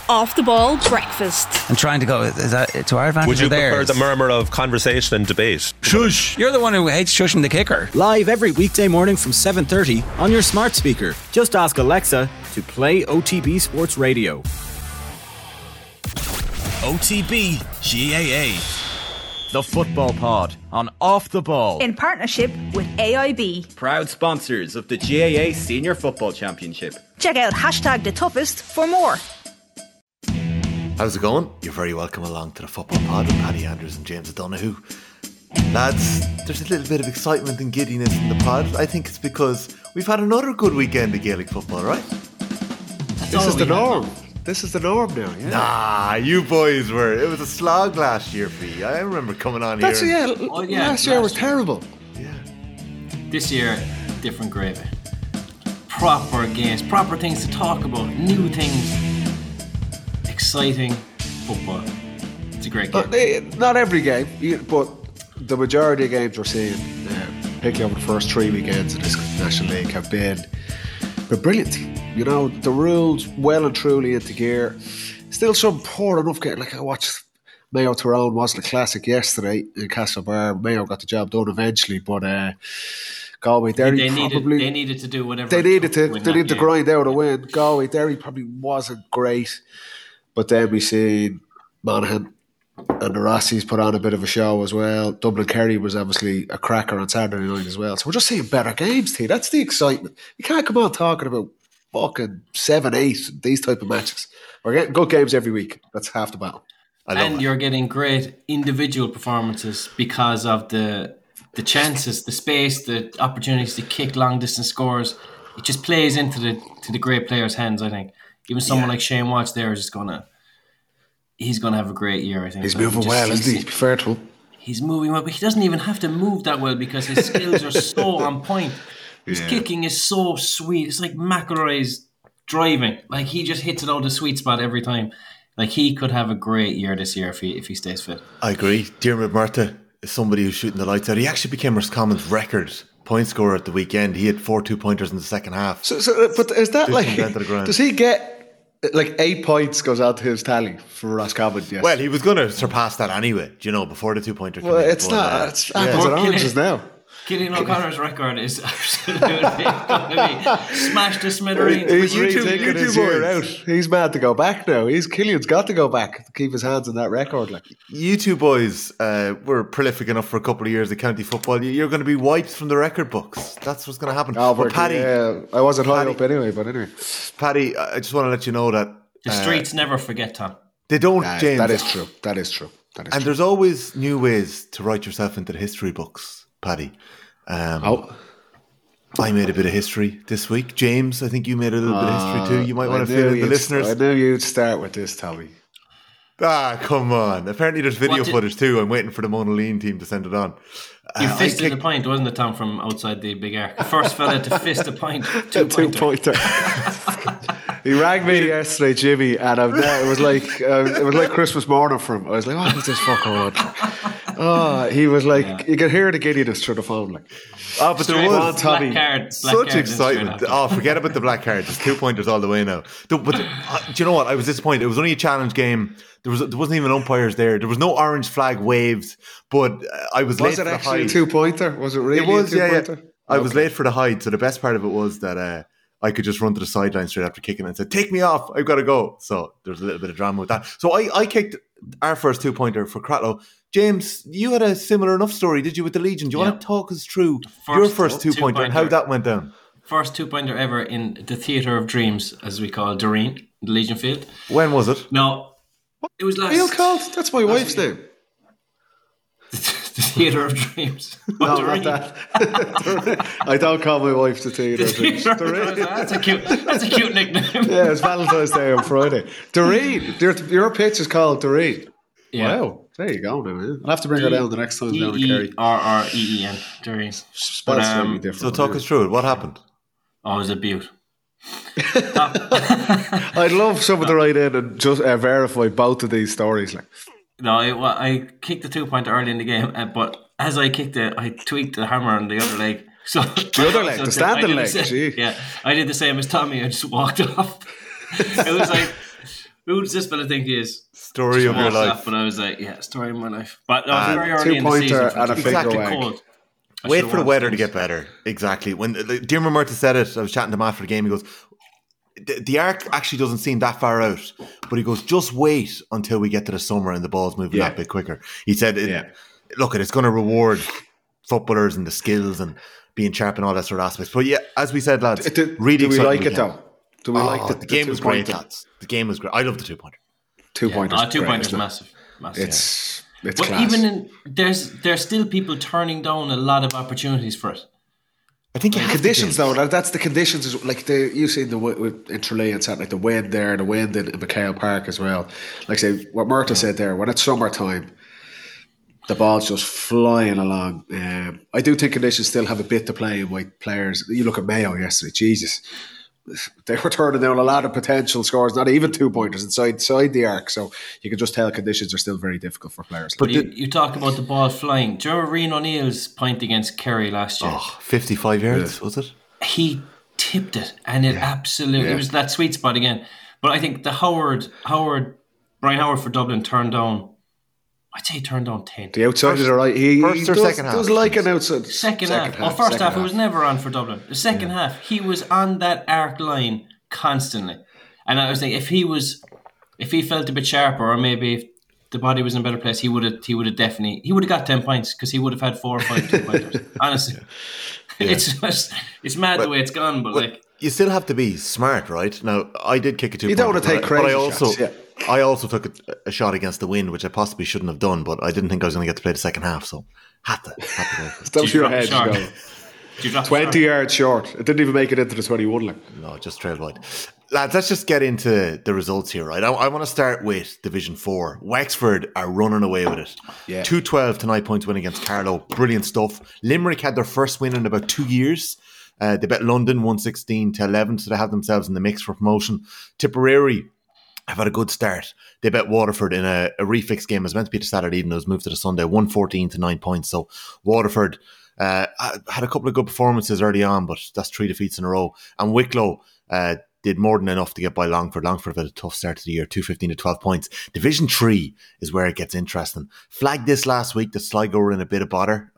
Off the Ball Breakfast. I'm trying to go, is that to our advantage? Would you or theirs? prefer the murmur of conversation and debate? Shush! You're the one who hates shushing the kicker. Live every weekday morning from 7:30 on your smart speaker. Just ask Alexa to play OTB Sports Radio. OTB GAA. The Football Pod on Off the Ball. In partnership with AIB. Proud sponsors of the GAA Senior Football Championship. Check out #TheToughest for more. How's it going? You're very welcome along to the Football Pod with Paddy Andrews and James O'Donoghue. Lads, there's a little bit of excitement and giddiness in the pod. I think it's because we've had another good weekend of Gaelic football, right? This is the norm. This is the norm now, yeah. Nah, you boys were. It was a slog last year for you. I remember coming on here. Last year was terrible. Yeah. This year, different gravy. Proper games, proper things to talk about, new things. Exciting football. It's a great game. Not every game, but the majority of games we're seeing, particularly over the first 3 weekends of this National League, have been brilliant. You know, the rules well and truly into gear. Still some poor enough game. Like I watched Mayo Tyrone wasn't a classic yesterday in Castlebar. Mayo got the job done eventually, but Galway Derry they needed to do whatever they needed to grind out a win. Galway Derry probably wasn't great. But then we seen Monaghan and the Rossies put on a bit of a show as well. Dublin Kerry was obviously a cracker on Saturday night as well. So we're just seeing better games, T. That's the excitement. You can't come on talking about fucking 7-8, these type of matches. We're getting good games every week. That's half the battle. And you're getting great individual performances because of the chances, the space, the opportunities to kick long distance scores. It just plays into the great players' hands, I think. Even someone like Shane Watts there is he's gonna have a great year, I think. He's moving well, isn't he? To be fair to him. He's moving well, but he doesn't even have to move that well because his skills are so on point. His kicking is so sweet. It's like McIlroy's driving. Like he just hits it out the sweet spot every time. Like he could have a great year this year if he stays fit. I agree. Diarmuid Murtagh is somebody who's shooting the lights out. He actually became Roscommon's record point scorer at the weekend. He had 4 2-pointers in the second half. But is that like, does he get like 8 points goes out to his tally for Roscommon? Yes. Well, he was going to surpass that anyway, before the 2-pointer came in. Well, it's not. It's apples and oranges now. Killian O'Connor's record is absolutely going to be smashed to smithereens. He's retaking his year out. He's mad to go back now. Killian's got to go back to keep his hands on that record. Like you two boys were prolific enough for a couple of years of county football. You're going to be wiped from the record books. That's what's going to happen. Oh, but Paddy, I wasn't high up anyway. But anyway, Paddy, I just want to let you know that the streets never forget, Tom. They don't, James. That is true. That is true. And there's always new ways to write yourself into the history books, Paddy. I made a bit of history this week. James, I think you made a little bit of history too. You might want to fill in the listeners. I knew you'd start with this, Tommy. Come on. Apparently there's video footage too. I'm waiting for the Mona Lean team to send it on. You fisted a point, wasn't it, Tom, from outside the big arc? The first fella to fist a point. Two-pointer. He rang me yesterday, Jimmy, and it was like Christmas morning for him. I was like, what was this fucker on? He was like, you could hear the giddiness through the phone. Like, but there was Tommy, such excitement. Forget about the black card. There's 2-pointers all the way now. But do you know what? I was disappointed. It was only a challenge game. There wasn't even umpires there. There was no orange flag waved. But I was late for the hide. Was it actually a 2-pointer? Was it really a 2-pointer? Yeah. I was late for the hide. So the best part of it was that I could just run to the sideline straight after kicking and said, take me off, I've got to go. So there's a little bit of drama with that. So I kicked our first 2-pointer for Cratloe. James, you had a similar enough story, did you, with the Legion? Do you want to talk us through your first 2-pointer and how that went down? First 2-pointer ever in the Theatre of Dreams, as we call Doreen, the Legion Field. When was it? No, it was last... Real called? That's my wife's name. The Theatre of Dreams. No, not that. I don't call my wife the Theatre of Dreams. That's a cute nickname. Yeah, it's Valentine's Day on Friday. Doreen. Your pitch is called Doreen. Yeah. Wow. There you go now, man. I'll have to bring her down the next time down to Kerry. D-E-R-R-E-E-N. Doreen. Spelled slightly different. So talk us through it. What happened? Oh, it was a beaut. I'd love someone to write in and just verify both of these stories. Like, no, I kicked the 2-pointer early in the game, but as I kicked it, I tweaked the hammer on the other leg. So the other leg, the standing leg. Yeah, I did the same as Tommy. I just walked off. It was like Who does this fella think he is? Story of your Walked life. up and I was like, yeah, story of my life. But no, it was very early in the 2-pointer season. and a Exactly. finger wag. Cold. I Wait should've for the watched weather to things. get better. Exactly. When Diarmuid Murtagh said it, I was chatting to him after the game. He goes, the arc actually doesn't seem that far out, but he goes, just wait until we get to the summer and the ball's moving that bit quicker. He said, look, it's going to reward footballers and the skills and being sharp and all that sort of aspects. But yeah, as we said, lads, really do we exciting like it weekend. though? Do we like The game was great, 2-pointer? lads. The game was great. I love the 2-pointer. 2-pointers. 2-pointers massive. It's But class. even there's still people turning down a lot of opportunities for it. I think you have to, conditions James. though, that's the conditions. Is like you seen in Tralee and Saturday, like the wind there, the wind in McHale Park as well. Like say what Murtagh said there, when it's summertime, the ball's just flying along. I do think conditions still have a bit to play in with players. You look at Mayo yesterday, Jesus. They were turning down a lot of potential scores, not even 2-pointers inside the arc. So you can just tell conditions are still very difficult for players. But you talk about the ball flying. Do you remember Rian O'Neill's point against Kerry last year? 55 yards, was it? He tipped it, and it absolutely it was that sweet spot again. But I think the Brian Howard for Dublin turned down. I'd say he turned down 10. The outside is right. He first or does, second half? does like an outside. Second half. Oh, first half, it was never on for Dublin. The second half, he was on that arc line constantly. And I was thinking, if he felt a bit sharper, or maybe if the body was in a better place, he would have got 10 points because he would have had 4 or 5 2-pointers. Honestly, it's mad the way it's gone. But you still have to be smart, right? Now, I did kick a 2-pointer. You don't want to take crazy shots. I also took a shot against the wind, which I possibly shouldn't have done, but I didn't think I was going to get to play the second half, so had to go for it. Stuff your head. You drop 20 yards short. It didn't even make it into the 21 line. No, just trailed wide. Lads, let's just get into the results here, right? I want to start with Division 4. Wexford are running away with it. Yeah. 2-12 to 9 points win against Carlow. Brilliant stuff. Limerick had their first win in about 2 years. They bet London 116-11, so they have themselves in the mix for promotion. Tipperary have had a good start. They bet Waterford in a refix game. It was meant to be the Saturday evening. It was moved to the Sunday. 114 to 9 points. So Waterford had a couple of good performances early on, but that's 3 defeats in a row. And Wicklow did more than enough to get by Longford. Longford had a tough start to the year, 215 to 12 points. Division 3 is where it gets interesting. Flagged this last week that Sligo were in a bit of bother.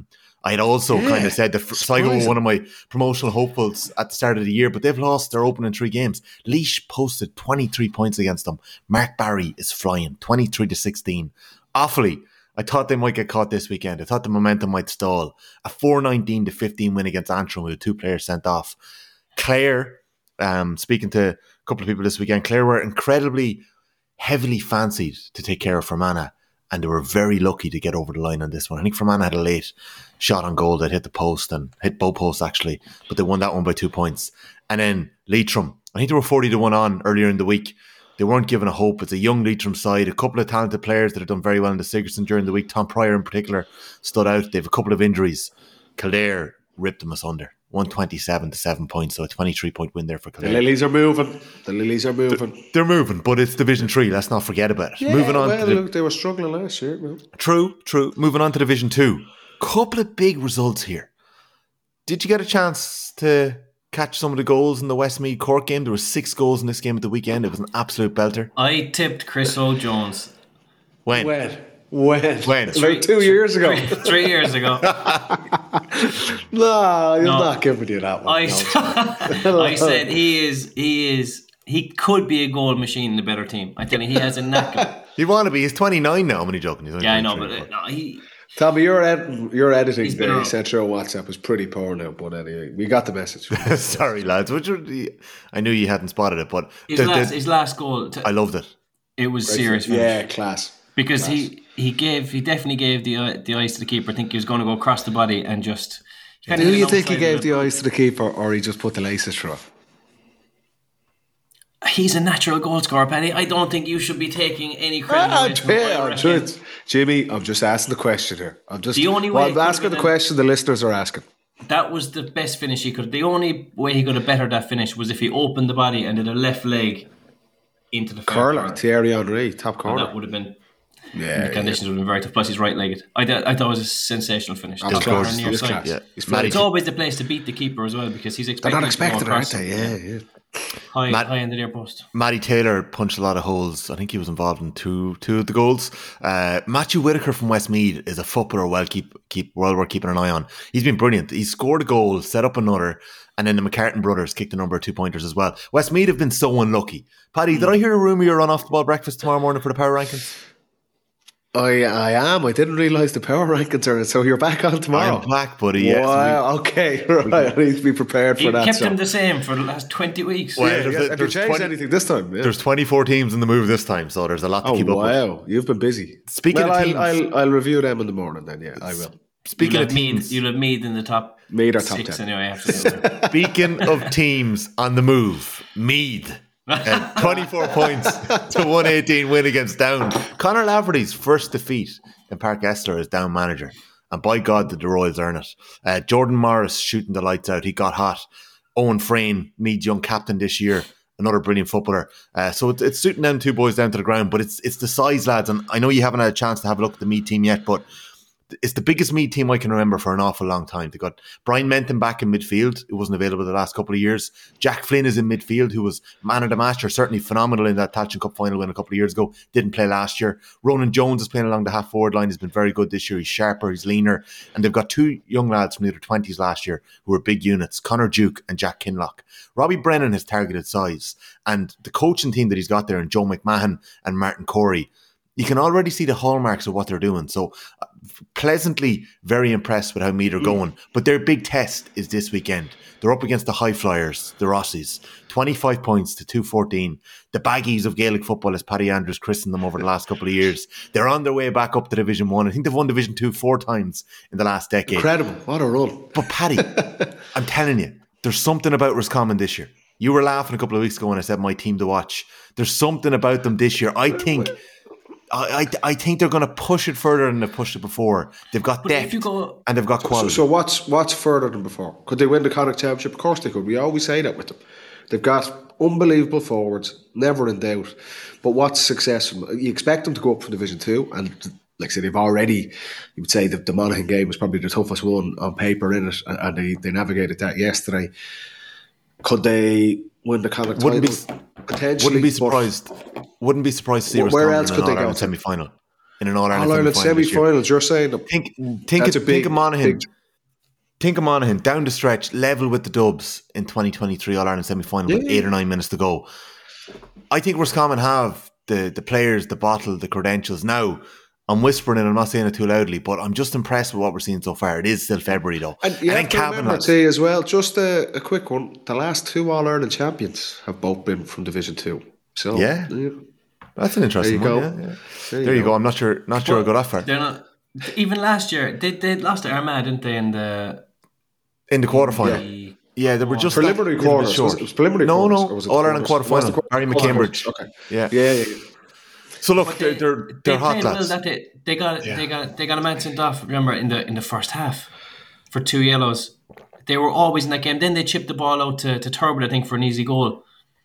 I had also kind of said that Sligo were one of my promotional hopefuls at the start of the year, but they've lost their opening 3 games. Laois posted 23 points against them. Mark Barry is flying, 23 to 16. Offaly, I thought they might get caught this weekend. I thought the momentum might stall. A 4-19 to 15 win against Antrim with 2 players sent off. Clare, speaking to a couple of people this weekend, Clare were incredibly heavily fancied to take care of Fermanagh, and they were very lucky to get over the line on this one. I think Fermanagh had a late shot on goal that hit the post and hit both posts actually, but they won that one by 2 points. And then Leitrim, I think they were 40 to 1 on earlier in the week. They weren't given a hope. It's a young Leitrim side, a couple of talented players that have done very well in the Sigerson during the week. Tom Pryor in particular stood out. They have a couple of injuries. Kildare ripped them asunder, 127 to 7 points, so a 23-point win there for Kildare. The Lilies are moving. They're moving, but it's Division 3. Let's not forget about it. Moving on. Look, they were struggling last year. Man. True. Moving on to Division 2. Couple of big results here. Did you get a chance to catch some of the goals in the Westmeath Cork game? There were 6 goals in this game at the weekend. It was an absolute belter. I tipped Chris O'Jones. When? About 2 years ago. 3 years ago. No, you're not giving you that one. I said he could be a goal machine in a better team. I tell you, he has a knack. You want to be? He's 29 now. I'm only joking. He's only Yeah, I know, 23, but no, he. Tommy, your editing He's been there, you around. sent through on WhatsApp was pretty poor now, but anyway, we got the message. Sorry, lads. I knew you hadn't spotted it, but His last goal. I loved it. It was serious. Finish. Yeah, class. Because he definitely gave the eyes to the keeper. I think he was going to go across the body and just. Do you think he gave the eyes to the keeper, or he just put the laces through? He's a natural goal scorer, Paddy. I don't think you should be taking any credit. away from him, I reckon. Jimmy, I'm just asking the question here. The only way I'm asking the question the listeners are asking. That was the best finish he could. The only way he could have bettered that finish was if he opened the body and did a left leg into the curler. Thierry Henry, top corner. That would have been. The conditions would have been very tough. Plus, he's right-legged. I thought it was a sensational finish. It's gorgeous. Yeah. Yeah. It's always the place to beat the keeper as well because he's expecting. They're not expecting it, aren't they? Yeah. high in the near post. Matty Taylor punched a lot of holes. I think he was involved in two of the goals. Matthew Whitaker from Westmeath is a footballer well worth keeping an eye on. He's been brilliant. He scored a goal, set up another, and then the McCartan brothers kicked a number of 2-pointers as well. Westmeath have been so unlucky. Paddy, did I hear a rumour you're on Off the Ball breakfast tomorrow morning for the power rankings? I am. I didn't realise the power rankings are. So you're back on tomorrow. I'm back, buddy. Yes. Wow. Okay. Right. I need to be prepared for You that. kept them the same for the last 20 weeks. Well, Have you changed anything this time? Yeah. There's 24 teams in the move this time, so there's a lot to keep up with. Wow. You've been busy. Speaking of teams, I'll review them in the morning then. Yeah, I will. Speaking of teams, you'll have Meath in the top. Meath are top 6 10. anyway. After speaking of teams on the move, Meath. 24 points to 118 win against Down. Conor Lafferty's first defeat in Park Esler as Down manager. And by God, did the Royals earn it. Jordan Morris shooting the lights out. He got hot. Owen Frayne, Meath's young captain this year. Another brilliant footballer. So it's suiting them two boys down to the ground. But it's the size, lads. And I know you haven't had a chance to have a look at the Meath team yet, but it's the biggest Meath team I can remember for an awful long time. They got Brian Menton back in midfield, who wasn't available the last couple of years. Jack Flynn is in midfield, who was man of the match, or certainly phenomenal in that Tailteann Cup final win a couple of years ago. Didn't play last year. Ronan Jones is playing along the half-forward line. He's been very good this year. He's sharper, he's leaner. And they've got two young lads from the 20s last year who were big units, Connor Duke and Jack Kinlock. Robbie Brennan has targeted size. And the coaching team that he's got there, and Joe McMahon and Martin Corey, you can already see the hallmarks of what they're doing. So pleasantly very impressed with how Meath are going. But their big test is this weekend. They're up against the high flyers, the Rossies. 25 points to 214. The baggies of Gaelic football, as Paddy Andrews christened them over the last couple of years. They're on their way back up to Division 1. I think they've won Division 2 4 times in the last decade. Incredible. What a run. But Paddy, I'm telling you, there's something about Roscommon this year. You were laughing a couple of weeks ago when I said my team to watch. There's something about them this year. I think they're going to push it further than they've pushed it before. They've got depth and they've got quality. So what's further than before? Could they win the Connacht Championship? Of course they could. We always say that with them. They've got unbelievable forwards, never in doubt. But what's successful? You expect them to go up from Division 2, and like I said, they've already, you would say that the Monaghan game was probably the toughest one on paper in it, and they navigated that yesterday. Could they win the Connacht title? Potentially. Wouldn't be surprised to see where else could they go? Semi-final. In an All-Ireland semi-finals, you're saying? Think of Monaghan. Think of Monaghan down the stretch, level with the Dubs in 2023 All-Ireland semi-final with 8 or 9 minutes to go. I think Roscommon have the players, the bottle, the credentials. Now, I'm whispering and I'm not saying it too loudly, but I'm just impressed with what we're seeing so far. It is still February though. And you have to remember too as well, just a quick one, the last 2 All-Ireland champions have both been from Division 2. So yeah. That's an interesting one. Yeah. There you go. I'm not sure I got that far. They're not, even last year, they lost to Armagh, didn't they, in the quarterfinal? Yeah, they were just preliminary quarters. It was preliminary quarters. No, All-Ireland quarterfinal. Barry McCambridge. Okay. Yeah. So look, they're hot lads. Well, they got a man sent off. Remember in the first half for 2 yellows. They were always in that game. Then they chipped the ball out to Turbid, I think, for an easy goal.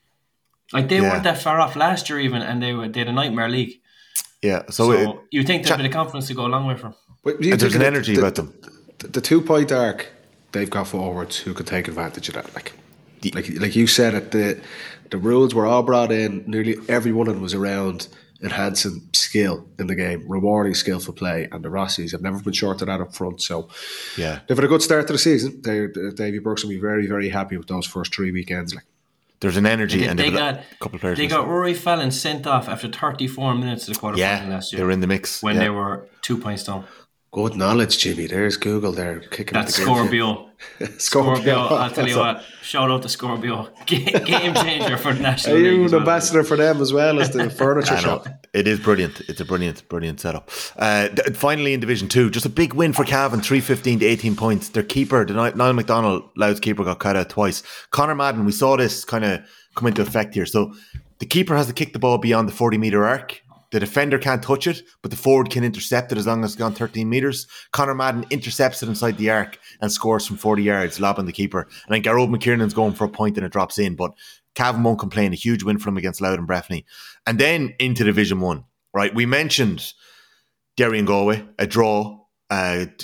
Like they weren't that far off last year even, and they had a nightmare league. Yeah, so you think there's a bit of confidence to go a long way from. There's an energy about them. The 2-point arc, they've got forwards who could take advantage of that. Like you said, the rules were all brought in. Nearly every one of them was around enhancing skill in the game, rewarding skillful play, and the Rossies have never been short of that up front. So yeah, they've had a good start to the season. Davy Burke's will be very, very happy with those first 3 weekends. There's an energy, and they got a couple of players. They got Rory Fallon sent off after 34 minutes of the quarterfinal last year. They were in the mix when they were 2 points down. Good knowledge, Jimmy. There's Google there kicking that Scorpio. Scorpio, I'll tell you what. Shout out to Scorpio. Game changer for the National League. Are you an ambassador for them as well as the furniture shop? It is brilliant. It's a brilliant setup. Finally in Division 2, just a big win for Cavan, 315 to 18 points. Their keeper, Niall McDonald, Louth's keeper, got cut out twice. Conor Madden, we saw this kind of come into effect here. So the keeper has to kick the ball beyond the 40-metre arc. The defender can't touch it, but the forward can intercept it as long as it's gone 13 metres. Conor Madden intercepts it inside the arc and scores from 40 yards, lobbing the keeper. And then Garrod McKiernan's going for a point and it drops in. But Cavan won't complain. A huge win for them against Louth and Breffni. And then into Division 1. Right, we mentioned Derry and Galway, a draw.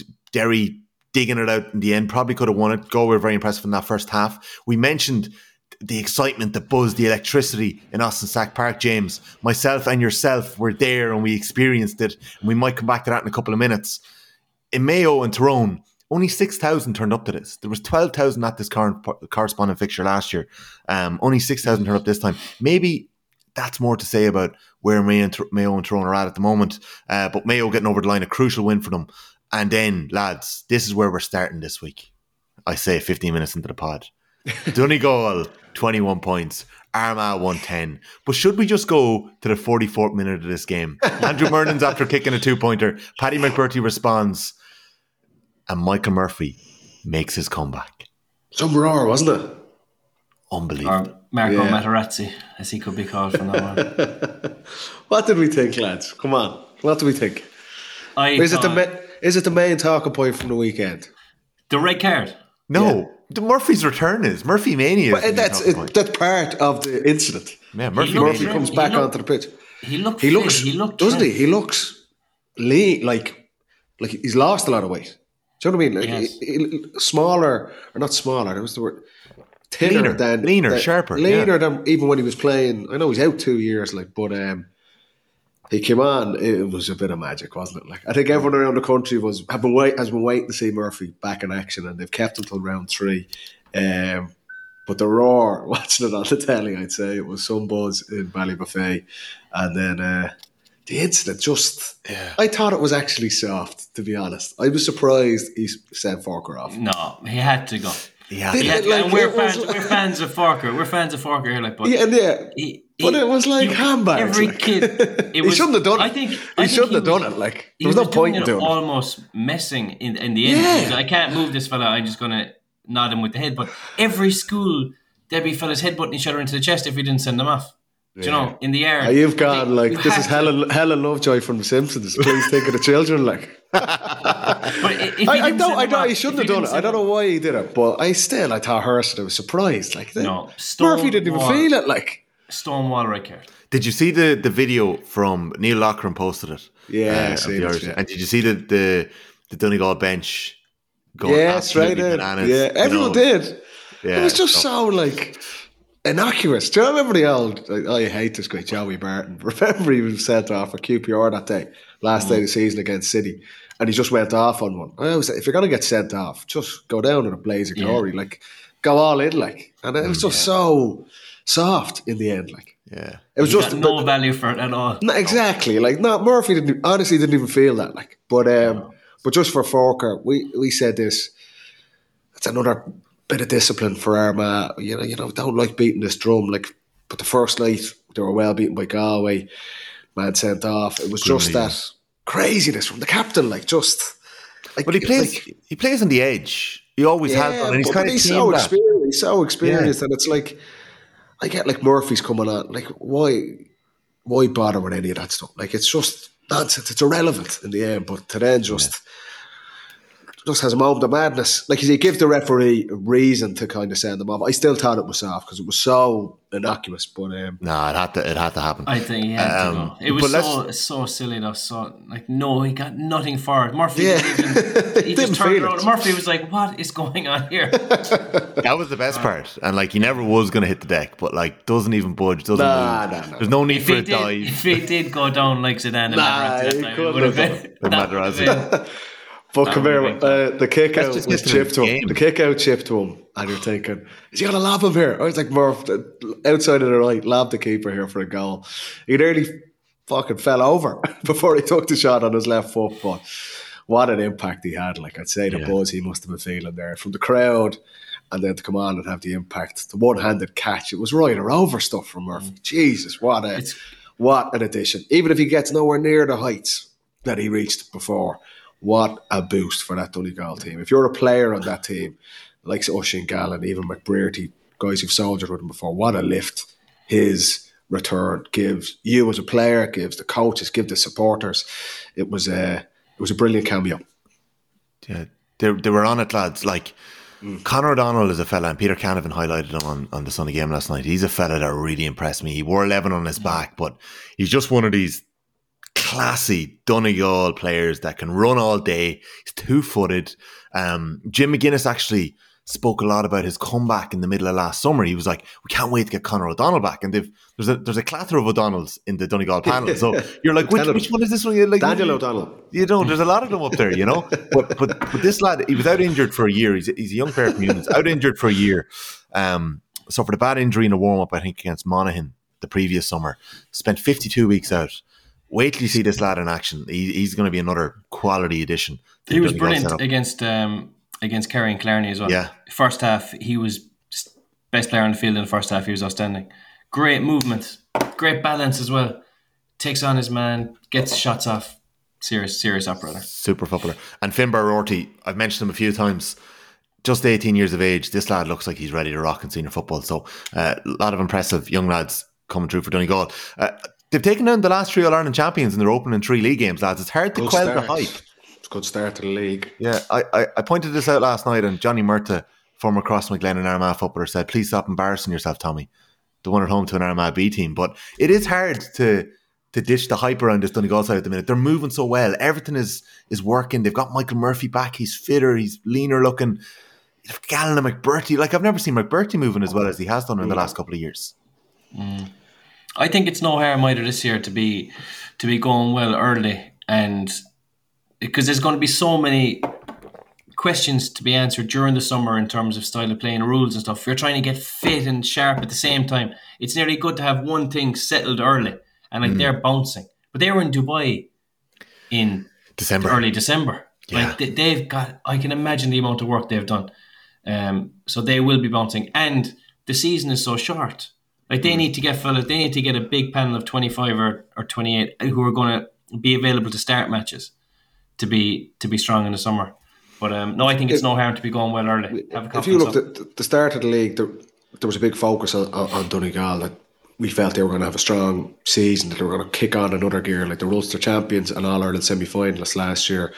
Derry digging it out in the end, probably could have won it. Galway were very impressive in that first half. We mentioned the excitement, the buzz, the electricity in Austin Sack Park, James. Myself and yourself were there and we experienced it. And we might come back to that in a couple of minutes. In Mayo and Tyrone, only 6,000 turned up to this. There was 12,000 at this current corresponding fixture last year. Only 6,000 turned up this time. Maybe that's more to say about where Mayo and Tyrone are at the moment. But Mayo getting over the line, a crucial win for them. And then, lads, this is where we're starting this week. I say 15 minutes into the pod. Donegal, 21 points. Armagh, 110. But should we just go to the 44th minute of this game? Andrew Murnan's after kicking a 2-pointer. Paddy McBurty responds. And Michael Murphy makes his comeback. Some roar, wasn't it? Unbelievable. Or Marco Materazzi, as he could be called from now on. What did we think, lads? Come on. What do we think? Is it the main talking point from the weekend? The red card? No. The Murphy's return is. Murphy Mania is. That's part of the incident. Yeah, Murphy comes back onto the pitch. He looks doesn't he? He looks lean, like he's lost a lot of weight. Do you know what I mean? Like he, smaller, or not smaller, that was the word. Thinner sharper. Leaner than even when he was playing. I know he's out 2 years, but he came on. It was a bit of magic, wasn't it? Like, I think everyone around the country has been waiting to see Murphy back in action, and they've kept him till round 3. But the roar, watching it on the telly, I'd say it was some buzz in Ballybuffet, and then the incident I thought it was actually soft, to be honest. I was surprised he sent Forker off. No, he had to go. Yeah, and we're fans of Forker. We're fans of Forker here, but it was like handbags. Every kid, he shouldn't have done it. He shouldn't have done it. Like, there was no point in doing it. Almost messing in the end. I can't move this fella. I'm just gonna nod him with the head. But every school, there'd be fellas headbutting each other into the chest if we didn't send them off. Do you know, in the air. You've gone this is Helen Lovejoy from The Simpsons. Please think of the children, like. But I know he shouldn't have done it. I don't know why he did it, but I thought Hurst. I was surprised. Like, Murphy didn't even feel it. Like, Stonewall right here. Did you see the video from Neil Loughran posted it? Yeah, and did you see the Donegal bench going straight in? Bananas, yeah, everyone did. Yeah, it was just so like innocuous. Do you remember the old? I hate this guy, Joey Barton. Remember he was sent off for QPR that day, last day of the season against City, and he just went off on one. I always say, if you're gonna get sent off, just go down in a blaze of glory, like go all in, like. And it was just so soft in the end, like. Yeah, it was just no value for it at all. No, exactly, like Murphy didn't even feel that, like. But just for Forker, we said this. It's another bit of discipline for Armagh. You know, don't like beating this drum. Like, but the first night they were well beaten by Galway, man sent off. It was just that craziness from the captain. Like, just. Like, but he plays on the edge. He always has done, and he's kind of so experienced. He's so experienced, and it's like. I get like Murphy's coming on. Like, why bother with any of that stuff? Like, it's just nonsense. It's irrelevant in the end. But to then just has a moment of madness. Like, he gives the referee a reason to kind of send them off. I still thought it was soft because it was so innocuous. But no, it had to happen. I think he had to go. It was so silly though. So no, he got nothing for it. Murphy he just turned around. Murphy was like, "What is going on here?" That was the best part, and like he never was going to hit the deck, but like doesn't even budge, doesn't move. There's no need for a dive. If he did go down like Zidane, it would have been. But come here, the kick out was chipped to him. The kick out chipped to him, and you're thinking, is he going to lob him here? I was like, Murph, outside of the right, lob the keeper here for a goal. He nearly fucking fell over before he took the shot on his left foot. But what an impact he had! Like, I'd say the buzz he must have been feeling there from the crowd, and then to come on and have the impact, the one-handed catch. It was right or over stuff from Murphy. Jesus, what an addition! Even if he gets nowhere near the heights that he reached before. What a boost for that Donegal team. If you're a player on that team, like Oisin Gallen, even McBrearty, guys who've soldiered with him before, what a lift his return gives you as a player, gives the coaches, gives the supporters. It was a brilliant cameo. Yeah, they were on it, lads. Like, Conor O'Donnell is a fella, and Peter Canavan highlighted him on the Sunday game last night. He's a fella that really impressed me. He wore 11 on his back, but he's just one of these classy Donegal players that can run all day. He's 2-footed. Jim McGuinness actually spoke a lot about his comeback in the middle of last summer. He was like, we can't wait to get Conor O'Donnell back. And there's a clatter of O'Donnells in the Donegal panel. So you're like, which one is this one? You're like, Daniel O'Donnell. You know, there's a lot of them up there, you know. But this lad, he was out injured for a year. He's a young player from Eunice, out injured for a year. Suffered a bad injury in a warm-up, I think, against Monaghan the previous summer. Spent 52 weeks out. Wait till you see this lad in action. He's going to be another quality addition. He was brilliant against Kerry and Clarny as well. Yeah. First half, he was best player on the field in the first half. He was outstanding. Great movement, great balance as well. Takes on his man, gets shots off. Serious operator. Super footballer. And Finbar Rorty, I've mentioned him a few times. Just 18 years of age. This lad looks like he's ready to rock in senior football. So a lot of impressive young lads coming through for Donegal. They've taken down the last 3 All-Ireland champions in their opening 3 league games, lads. It's hard to quell the hype. It's a good start to the league. Yeah, I pointed this out last night, and Johnny Murtagh, former Crossmaglen and Armagh footballer, said, please stop embarrassing yourself, Tommy. The one at home to an Armagh B team. But it is hard to ditch the hype around this Donegal side at the minute. They're moving so well. Everything is working. They've got Michael Murphy back. He's fitter. He's leaner looking. Gallen and McBurty. Like, I've never seen McBurty moving as well as he has done in the last couple of years. I think it's no harm either this year to be going well early, and because there's going to be so many questions to be answered during the summer in terms of style of play and rules and stuff. If you're trying to get fit and sharp at the same time, it's nearly good to have one thing settled early, and like they're bouncing. But they were in Dubai in early December. Yeah. Like they've got, I can imagine the amount of work they've done. So they will be bouncing, and the season is so short. Like they need to get a big panel of 25 or 28 who are going to be available to start matches to be strong in the summer. But no, I think it's no harm to be going well early. If you looked at the start of the league, there was a big focus on Donegal. That we felt they were going to have a strong season, that they were going to kick on another gear, like the Ulster champions and All-Ireland semi-finalists last year.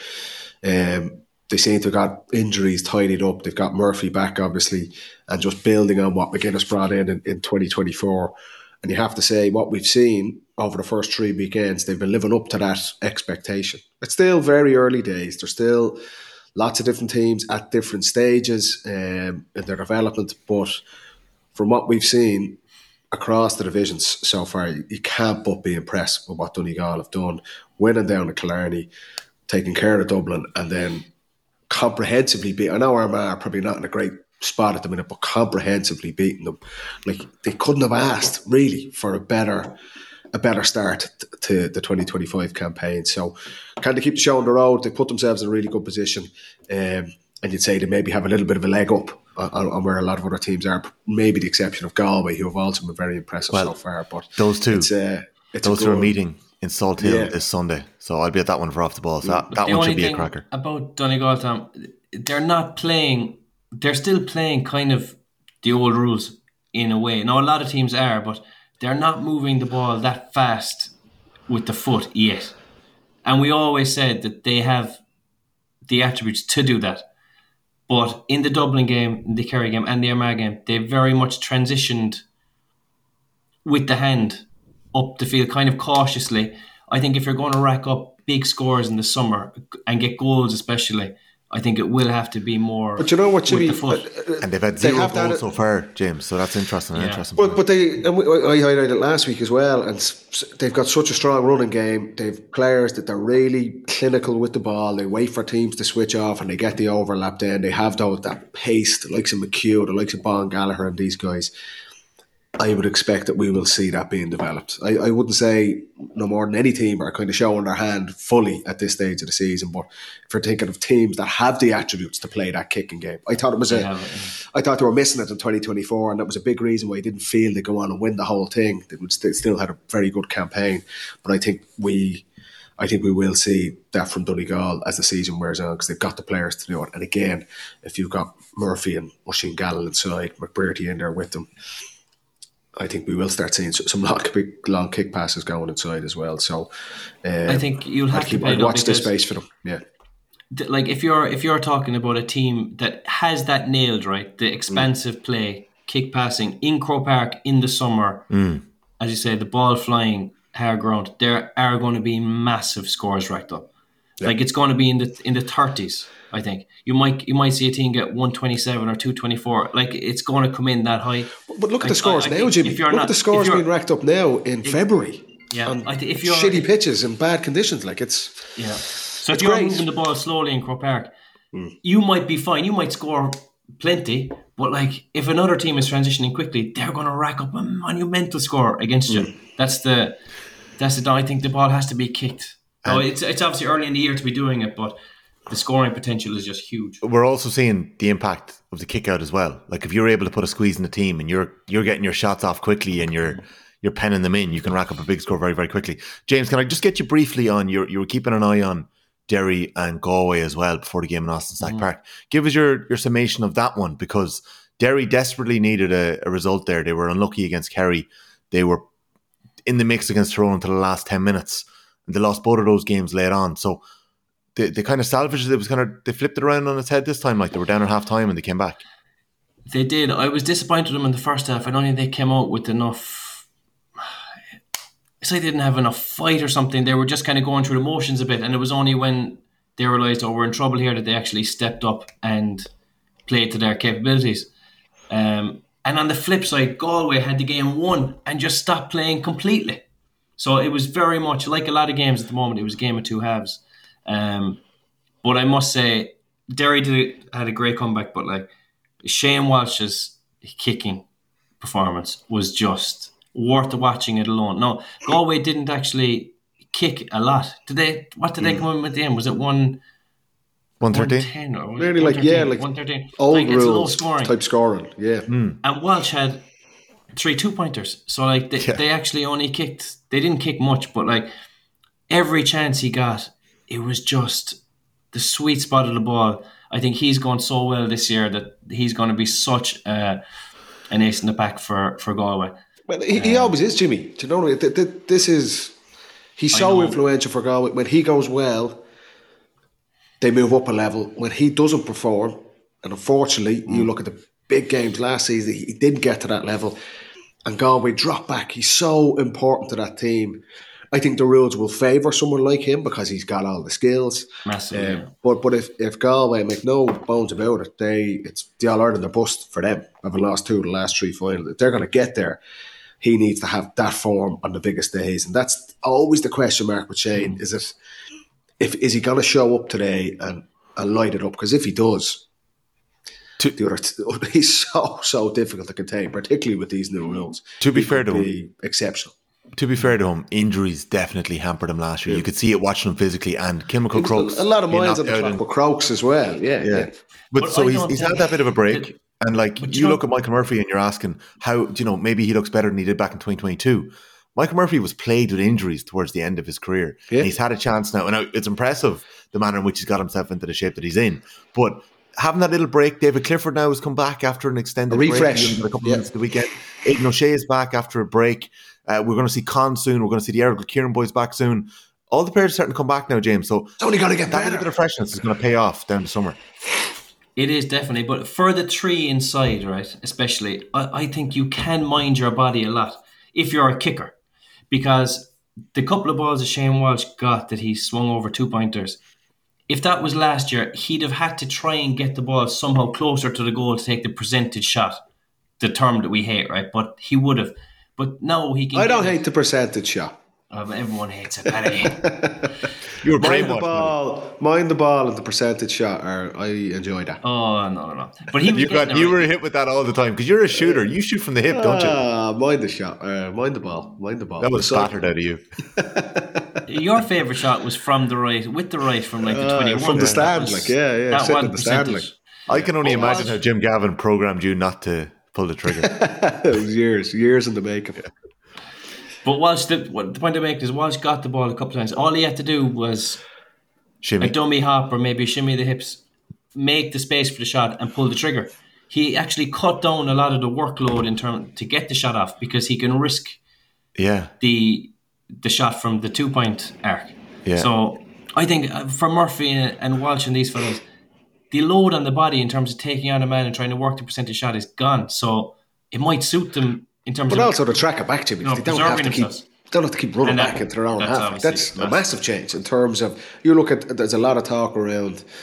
They seem to have got injuries tidied up. They've got Murphy back, obviously, and just building on what McGuinness brought in 2024. And you have to say, what we've seen over the first 3 weekends, they've been living up to that expectation. It's still very early days. There's still lots of different teams at different stages in their development. But from what we've seen across the divisions so far, you can't but be impressed with what Donegal have done, winning down to Killarney, taking care of Dublin, and then comprehensively beat. I know Armagh are probably not in a great spot at the minute, but comprehensively beating them. Like, they couldn't have asked really for a better start to the 2025 campaign. So can they keep the show on the road? They put themselves in a really good position, and you'd say they maybe have a little bit of a leg up on where a lot of other teams are, maybe the exception of Galway, who have also been very impressive so far. But those two are meeting in Salt Hill this Sunday, so I'll be at that one for Off the Ball. So that one should be a cracker. About Donegal, Tom, they're not playing. They're still playing kind of the old rules in a way. Now, a lot of teams are, but they're not moving the ball that fast with the foot yet. And we always said that they have the attributes to do that. But in the Dublin game, the Kerry game, and the Armagh game, they very much transitioned with the hand up the field, kind of cautiously. I think if you're going to rack up big scores in the summer and get goals especially, I think it will have to be more. But you know what, Jimmy, the and they've had 0 goals so far, James. So that's interesting. But I highlighted it last week as well, and they've got such a strong running game. They've players that they're really clinical with the ball. They wait for teams to switch off, and they get the overlap. Then they have that pace, the likes of McHugh, the likes of Bon Gallagher, and these guys. I would expect that we will see that being developed. I wouldn't say no more than any team are kind of showing their hand fully at this stage of the season, but if you're thinking of teams that have the attributes to play that kicking game, I thought I thought they were missing it in 2024, and that was a big reason why I didn't feel they go on and win the whole thing. They still had a very good campaign, but I think we will see that from Donegal as the season wears on, because they've got the players to do it. And again, if you've got Murphy and Oisin Gallen inside, McBurty in there with them, I think we will start seeing some long kick passes going inside as well. So I think you'll have to watch this space for them. Yeah, like if you're talking about a team that has that nailed right, the expansive play, kick passing in Croke Park in the summer, as you say, the ball flying higher ground, there are going to be massive scores racked up. Yeah. Like it's going to be in the 30s. I think you might see a team get 127 or 224. Like it's going to come in that high. But look at the scores now, Jimmy. Look at the scores being racked up now in February. Yeah, on if you're shitty pitches and bad conditions, like it's So if you're moving the ball slowly in Croke Park, you might be fine. You might score plenty, but like if another team is transitioning quickly, they're going to rack up a monumental score against you. That's the. I think the ball has to be kicked. No, it's obviously early in the year to be doing it, but the scoring potential is just huge. We're also seeing the impact of the kick out as well. Like if you're able to put a squeeze in the team and you're getting your shots off quickly and you're penning them in, you can rack up a big score very, very quickly. James, can I just get you briefly on you were keeping an eye on Derry and Galway as well before the game in Austin Stack Park. Give us your summation of that one, because Derry desperately needed a result there. They were unlucky against Kerry. They were in the mix against Tyrone until the last 10 minutes. And they lost both of those games late on. So they kind of salvaged it. They flipped it around on its head this time. Like they were down at half time and they came back. They did. I was disappointed with them in the first half. I don't think they came out with enough. It's like they didn't have enough fight or something. They were just kind of going through the motions a bit. And it was only when they realised, we're in trouble here, that they actually stepped up and played to their capabilities. And on the flip side, Galway had the game won and just stopped playing completely. So it was very much like a lot of games at the moment. It was a game of two halves. But I must say, Derry had a great comeback, but like Shane Walsh's kicking performance was just worth watching it alone. No, Galway didn't actually kick a lot. What did they come in with the end? Was it 113 or really 113? Old rules type scoring. Yeah. And Walsh had 3 2-pointers. So like they actually only kicked. They didn't kick much, but like every chance he got, it was just the sweet spot of the ball. I think he's gone so well this year that he's going to be such an ace in the pack for Galway. Well, he always is, Jimmy. Do you know what? He's so influential for Galway. When he goes well, they move up a level. When he doesn't perform, and unfortunately, you look at the big games last season, he didn't get to that level, and Galway drop back. He's so important to that team. I think the rules will favour someone like him because he's got all the skills. Massively. But if Galway, make no bones about it, it's the All-Ireland or bust for them. Having lost 2 of the last 3 finals. If they're going to get there, he needs to have that form on the biggest days. And that's always the question mark with Shane. Is he going to show up today and light it up? Because if he does, he's so difficult to contain, particularly with these new rules. To be fair to him, exceptional. To be fair to him, injuries definitely hampered him last year. You could see it watching him physically, and Kilmichael Crokes. A lot of minds on the track with Crokes as well. Yeah. But so he's had that bit of a break. And like you look at Michael Murphy and you're asking how, maybe he looks better than he did back in 2022. Michael Murphy was plagued with injuries towards the end of his career. Yeah. And he's had a chance now. And it's impressive the manner in which he's got himself into the shape that he's in. But having that little break, David Clifford now has come back after an extended refresh. Break. A couple of minutes of the weekend. Aidan O'Shea is back after a break. We're going to see Con soon. We're going to see the Errol Kieran boys back soon. All the players are starting to come back now, James. So it's only going to get better. That bit of freshness is going to pay off down the summer. It is definitely. But for the 3 inside, right, especially, I think you can mind your body a lot if you're a kicker. Because the couple of balls that Shane Walsh got that he swung over 2-pointers, if that was last year, he'd have had to try and get the ball somehow closer to the goal to take the percentage shot, the term that we hate, right? But he would have. But no, he can. I don't hate the percentage shot. Everyone hates it, Paddy. You were mind the ball and the percentage shot. I enjoy that. Oh no! But you were hit with that all the time because you're a shooter. You shoot from the hip, don't you? Mind the shot. Mind the ball. That was battered out of you. Your favourite shot was from the right, with the right from like the 21. From the stand, That one percentage. I can only imagine how Jim Gavin programmed you not to pull the trigger. It was years in the making. But Walsh, the point I make is Walsh got the ball a couple of times. All he had to do was shimmy. A dummy hop or maybe shimmy the hips, make the space for the shot and pull the trigger. He actually cut down a lot of the workload in terms to get the shot off because he can risk the shot from the 2-point arc. Yeah. So I think for Murphy and Walsh and these fellas, the load on the body in terms of taking on a man and trying to work the percentage shot is gone. So it might suit them in terms but also to track it back, Jimmy. They don't have to keep running back into their own half. That's a massive change in terms of, you look at, there's a lot of talk around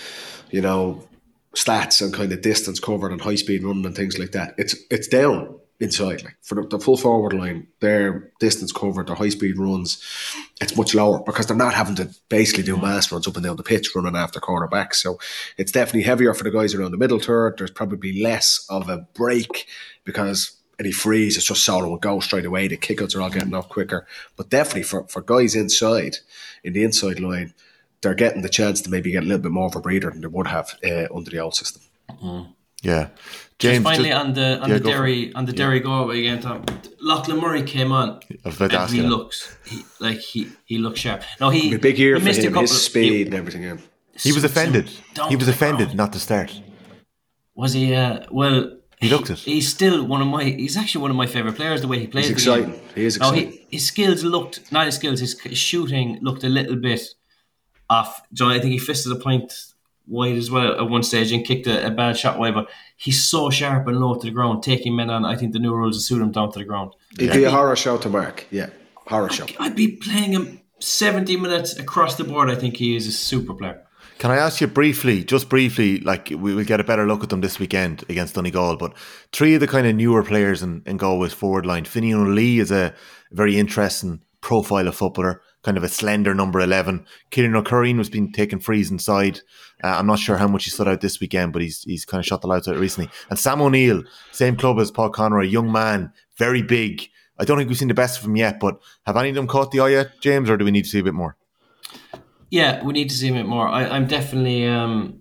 stats and kind of distance covered and high speed running and things like that, it's down inside. Like for the full forward line, their distance covered, their high speed runs, it's much lower because they're not having to basically do mass runs up and down the pitch running after quarterbacks. So it's definitely heavier for the guys around the middle third. There's probably less of a break because any freeze, it's just solo and go straight away. The kickouts are all getting off quicker. But definitely for guys inside, in the inside line, they're getting the chance to maybe get a little bit more of a breather than they would have under the old system. Yeah. James, just finally on the Derry Galway game, Tom, Lachlan Murray came on and he looks sharp. No, he big year he for missed him, a couple his speed and everything. Yeah. He was offended. He was offended not to start. Was he? Well, he looked it. He's actually one of my favourite players. The way he plays, he's exciting. He is exciting. His skills looked, not his skills, his shooting looked a little bit off. John, I think he fisted a point wide as well at one stage and kicked a bad shot wide, but he's so sharp and low to the ground, taking men on. I think the new rules will suit him down to the ground. He'd be a horror show to mark. Yeah, horror show. I'd be playing him 70 minutes across the board. I think he is a super player. Can I ask you just briefly, like we will get a better look at them this weekend against Donegal, but three of the kind of newer players in Galway's forward line. Finian O'Lee is a very interesting profile of footballer, kind of a slender number 11. Kieran O'Curry was being taken frees inside. I'm not sure how much he stood out this weekend, but he's kind of shot the lights out recently. And Sam O'Neill, same club as Paul Conroy, young man, very big. I don't think we've seen the best of him yet, but have any of them caught the eye yet, James, or do we need to see a bit more? Yeah, we need to see a bit more. I'm definitely I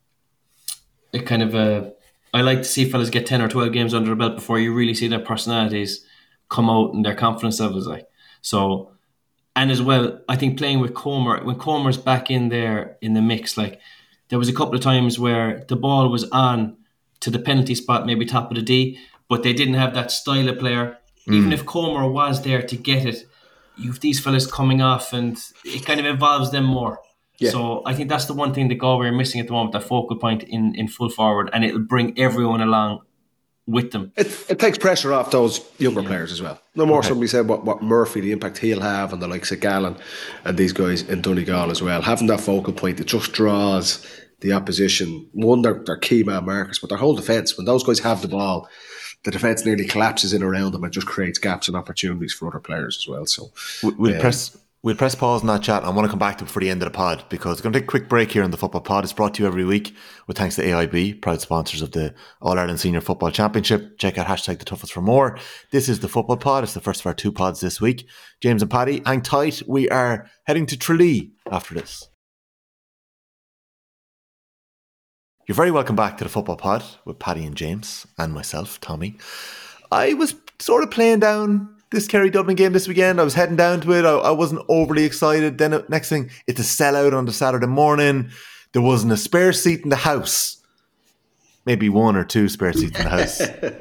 like to see fellas get 10 or 12 games under the belt before you really see their personalities come out and their confidence levels. So, and as well, I think playing with Comer, when Comer's back in there in the mix, like there was a couple of times where the ball was on to the penalty spot, maybe top of the D, but they didn't have that style of player. Even if Comer was there to get it, you've these fellas coming off and it kind of involves them more. Yeah. So I think that's the one thing that Galway are missing at the moment, that focal point in full forward, and it'll bring everyone along with them. It takes pressure off those younger players as well. No more somebody said what Murphy, the impact he'll have on the likes of Gallen and these guys in Donegal as well. Having that focal point, it just draws the opposition. One, they're key man markers, but their whole defence, when those guys have the ball, the defence nearly collapses in around them and just creates gaps and opportunities for other players as well. So We'll press pause on that chat. I want to come back to it for the end of the pod because we're going to take a quick break here on the Football Pod. It's brought to you every week with thanks to AIB, proud sponsors of the All-Ireland Senior Football Championship. Check out #TheToughest for more. This is the Football Pod. It's the first of our 2 pods this week. James and Paddy, hang tight. We are heading to Tralee after this. You're very welcome back to the Football Pod with Paddy and James and myself, Tommy. I was sort of playing down this Kerry Dublin game this weekend. I was heading down to it. I wasn't overly excited. Then next thing, it's a sellout on the Saturday morning. There wasn't a spare seat in the house. Maybe 1 or 2 spare seats in the house.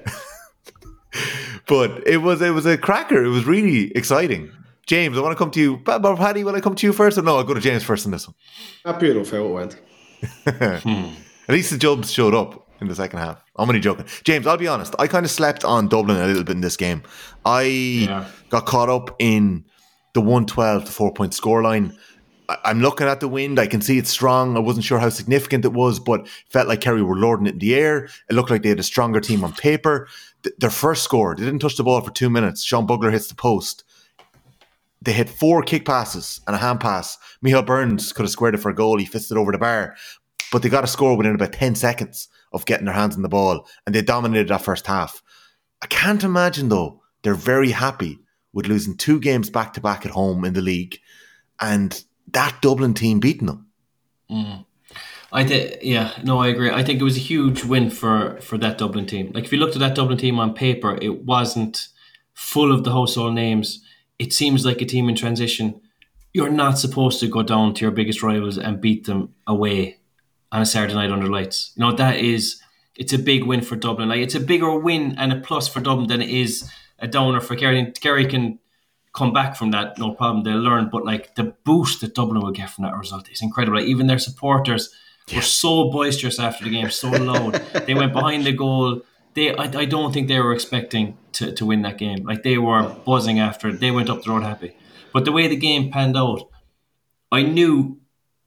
But it was a cracker. It was really exciting. James, I want to come to you. Paddy, will I come to you first? Or no, I'll go to James first on this one. Happy enough how it went. At least the Jubs showed up in the second half. I'm only joking. James, I'll be honest. I kind of slept on Dublin a little bit in this game. I got caught up in the 112 to 4-point scoreline. I'm looking at the wind. I can see it's strong. I wasn't sure how significant it was, but felt like Kerry were lording it in the air. It looked like they had a stronger team on paper. Their first score, they didn't touch the ball for 2 minutes. Sean Bugler hits the post. They had 4 kick passes and a hand pass. Michael Burns could have squared it for a goal. He fisted over the bar. But they got a score within about 10 seconds of getting their hands on the ball, and they dominated that first half. I can't imagine, though, they're very happy with losing 2 games back-to-back at home in the league and that Dublin team beating them. I agree. I think it was a huge win for that Dublin team. Like, if you looked at that Dublin team on paper, it wasn't full of the household names. It seems like a team in transition. You're not supposed to go down to your biggest rivals and beat them away on a Saturday night under lights. You know, it's a big win for Dublin. Like, it's a bigger win and a plus for Dublin than it is a downer for Kerry. Kerry can come back from that, no problem. They'll learn. But like, the boost that Dublin will get from that result is incredible. Like, even their supporters were so boisterous after the game, so loud. They went behind the goal. I don't think they were expecting to win that game. Like, they were buzzing after it. They went up the road happy. But the way the game panned out, I knew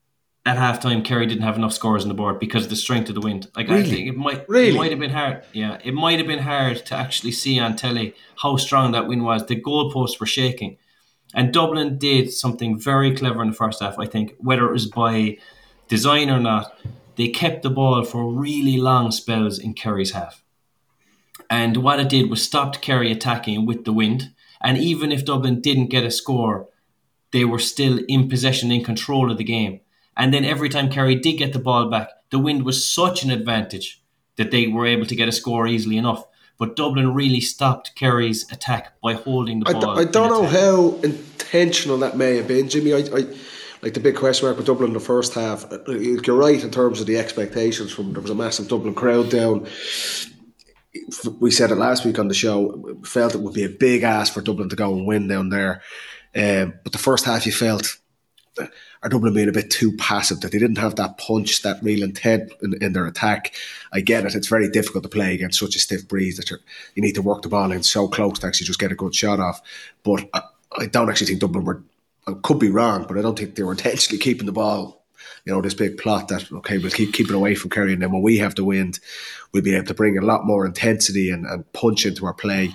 at halftime Kerry didn't have enough scores on the board because of the strength of the wind. Like Really? I think it might have been hard. Yeah, it might have been hard to actually see on telly how strong that wind was. The goalposts were shaking. And Dublin did something very clever in the first half, I think, whether it was by design or not. They kept the ball for really long spells in Kerry's half. And what it did was stopped Kerry attacking with the wind. And even if Dublin didn't get a score, they were still in possession, in control of the game. And then every time Kerry did get the ball back, the wind was such an advantage that they were able to get a score easily enough. But Dublin really stopped Kerry's attack by holding the ball. I don't know how intentional that may have been, Jimmy. I like the big question mark with Dublin in the first half. You're right in terms of the expectations. There was a massive Dublin crowd down. We said it last week on the show. Felt it would be a big ask for Dublin to go and win down there. But the first half, you felt are Dublin being a bit too passive, that they didn't have that punch, that real intent in their attack. I get it. It's very difficult to play against such a stiff breeze that you need to work the ball in so close to actually just get a good shot off. But I don't actually think Dublin were, I could be wrong, but I don't think they were intentionally keeping the ball, this big plot that, okay, we'll keep it away from Kerry, and then when we have the wind, we'll be able to bring a lot more intensity and punch into our play.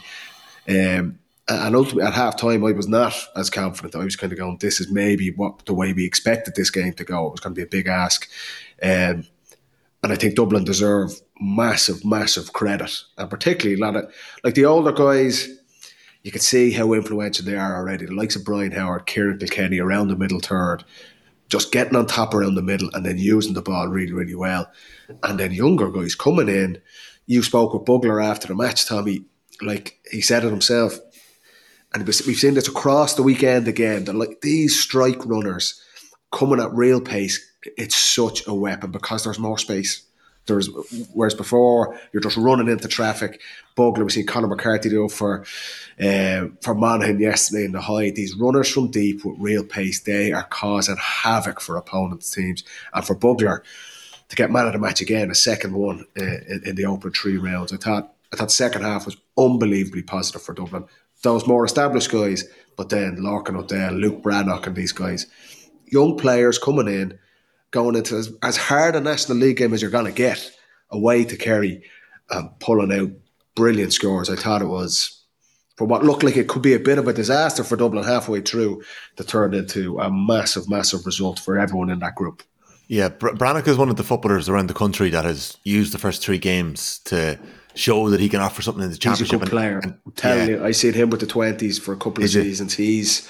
And ultimately, at half time, I was not as confident. I was kind of going, this is maybe the way we expected this game to go. It was going to be a big ask. And I think Dublin deserve massive, massive credit. And particularly, a lot of, like the older guys, you can see how influential they are already. The likes of Brian Howard, Kieran Kilkenny around the middle third, just getting on top around the middle and then using the ball really, really well. And then younger guys coming in. You spoke with Bugler after the match, Tommy. Like he said it himself. And we've seen this across the weekend again. That like these strike runners coming at real pace, it's such a weapon because there's more space. Whereas before you're just running into traffic. Bugler, we seen Conor McCarthy do for Monaghan yesterday in the high. These runners from deep with real pace, they are causing havoc for opponents' teams. And for Bugler to get man of the match again, a second one in the open 3 rounds, I thought second half was unbelievably positive for Dublin. Those more established guys, but then Lorcan O'Dell, Luke Brannock and these guys. Young players coming in, going into as hard a National League game as you're going to get, away to Kerry, pulling out brilliant scores. I thought it was, for what looked like it could be a bit of a disaster for Dublin halfway through, that turned into a massive, massive result for everyone in that group. Yeah, Brannock is one of the footballers around the country that has used the first 3 games to show that he can offer something in the championship. He's a good player. I'm telling you, I seen him with the 20s for a couple of seasons. He's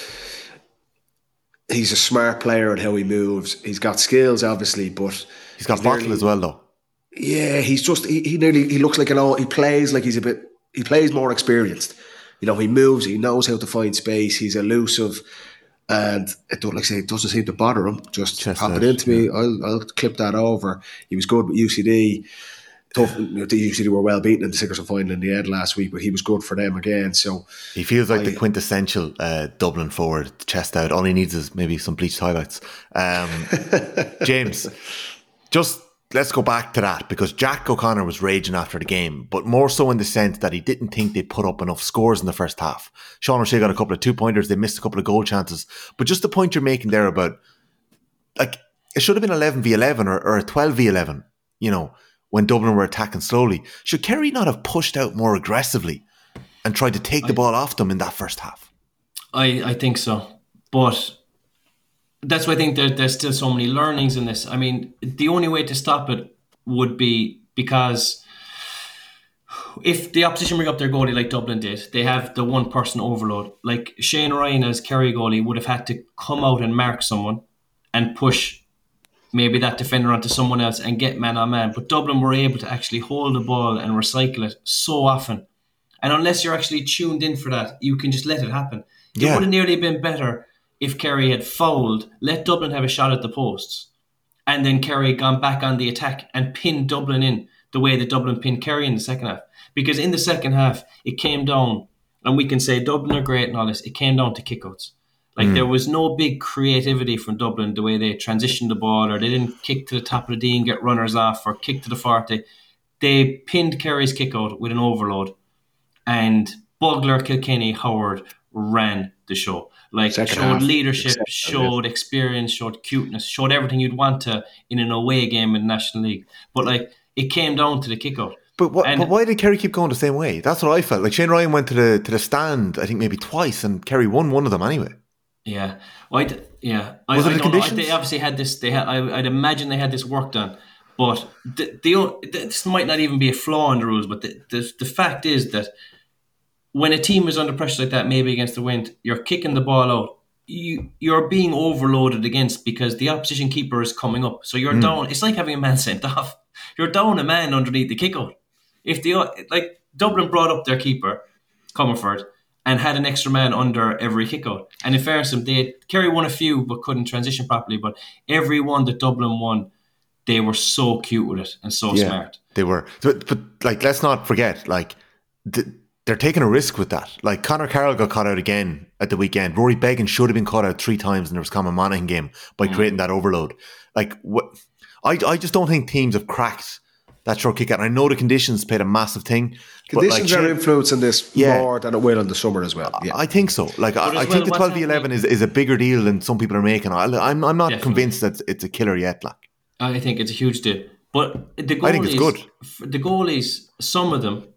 a smart player at how he moves. He's got skills, obviously, but he's got bottle as well, though. Yeah, he's just he looks like he plays like he plays more experienced. He moves, he knows how to find space, he's elusive, and it doesn't seem to bother him. Just pop it into me. I'll clip that over. He was good with UCD. Tough. The UCD were well beaten in the Sigerson final in the end last week, but he was good for them again. So he feels like the quintessential Dublin forward, chest out. All he needs is maybe some bleached highlights. James, just let's go back to that, because Jack O'Connor was raging after the game, but more so in the sense that he didn't think they put up enough scores in the first half. Sean O'Shea got a couple of 2-pointers. They missed a couple of goal chances. But just the point you're making there about, like, it should have been 11v11 or 12v11, when Dublin were attacking slowly. Should Kerry not have pushed out more aggressively and tried to take the ball off them in that first half? I think so. But that's why I think there's still so many learnings in this. I mean, the only way to stop it would be, because if the opposition bring up their goalie like Dublin did, they have the one-person overload. Like Shane Ryan as Kerry goalie would have had to come out and mark someone and push maybe that defender onto someone else and get man-on-man. But Dublin were able to actually hold the ball and recycle it so often. And unless you're actually tuned in for that, you can just let it happen. It would have nearly been better if Kerry had fouled, let Dublin have a shot at the posts, and then Kerry had gone back on the attack and pinned Dublin in the way that Dublin pinned Kerry in the second half. Because in the second half, it came down, and we can say Dublin are great and all this, it came down to kickouts. Like, there was no big creativity from Dublin, the way they transitioned the ball, or they didn't kick to the top of the D and get runners off, or kick to the 40. They pinned Kerry's kick out with an overload. And Bugler, Kilkenny, Howard ran the show. Like, Second showed half, leadership, exceptional, showed experience, showed cuteness, showed everything you'd want to in an away game in the National League. But like, it came down to the kick-out. But why did Kerry keep going the same way? That's what I felt. Like, Shane Ryan went to the stand, I think maybe twice, and Kerry won one of them anyway. Yeah, was it the conditions? They obviously had this. I'd imagine they had this work done, but this might not even be a flaw in the rules. But the fact is that when a team is under pressure like that, maybe against the wind, you're kicking the ball out. You're being overloaded against because the opposition keeper is coming up. So you're down. It's like having a man sent off. You're down a man underneath the kick out. If Dublin brought up their keeper, Comerford, and had an extra man under every kick-out. And in fairness, Kerry won a few but couldn't transition properly. But every one that Dublin won, they were so cute with it and so smart. They were. But like, let's not forget, like, they're taking a risk with that. Like, Conor Carroll got caught out again at the weekend. Rory Began should have been caught out 3 times in the Roscommon Monaghan game by creating that overload. Like, I just don't think teams have cracked that short kick out. And I know the conditions played a massive thing. Conditions are influencing this more than it will in the summer as well. Yeah. I think so. Like, I think the 12v11 is a bigger deal than some people are making. I'm not Definitely convinced that it's a killer yet. Like, I think it's a huge deal. But the goalies, I think it's good. The goalies, some of them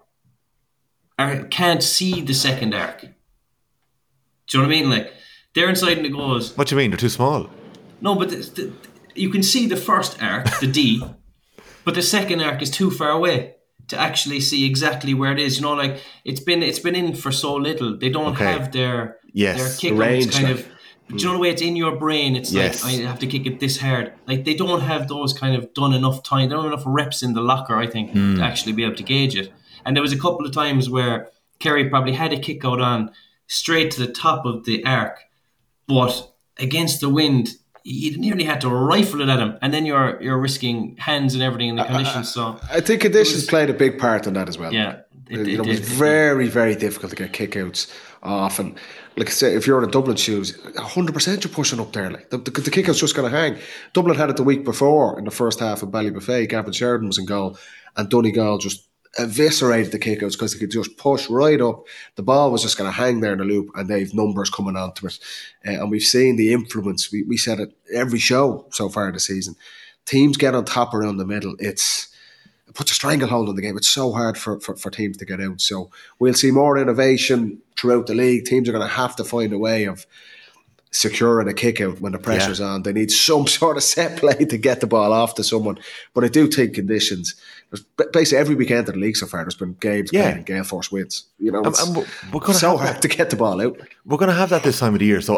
can't see the second arc. Do you know what I mean? Like, they're inside in the goals. What do you mean? They're too small. No, but you can see the first arc, the D, but the second arc is too far away to actually see exactly where it is. You know, like, it's been in for so little. They don't have their kick-outs kind of. Do you know the way it's in your brain? It's like, I have to kick it this hard. Like, they don't have those kind of done enough time. They don't have enough reps in the locker, I think, to actually be able to gauge it. And there was a couple of times where Kerry probably had a kick out on straight to the top of the arc, but against the wind, you nearly had to rifle it at him, and then you're risking hands and everything in the conditions. So I think conditions played a big part in that as well. Yeah, it was very, very difficult to get kickouts off, and like I say, if you're in a Dublin shoes, 100% you're pushing up there. Like the kickout's just going to hang. Dublin had it the week before in the first half of Ballybuffet. Gavin Sheridan was in goal, and Donegal just eviscerated the kickouts because they could just push right up. The ball was just going to hang there in the loop, and they've numbers coming onto it. And we've seen the influence. We said it every show so far this season. Teams get on top around the middle. It puts a stranglehold on the game. It's so hard for teams to get out. So we'll see more innovation throughout the league. Teams are going to have to find a way of securing a kick out when the pressure's on. They need some sort of set play to get the ball off to someone. But I do think conditions, basically every weekend of the league so far, there's been games played and Gale Force wins. You know, it's so hard to get the ball out. We're going to have that this time of the year. So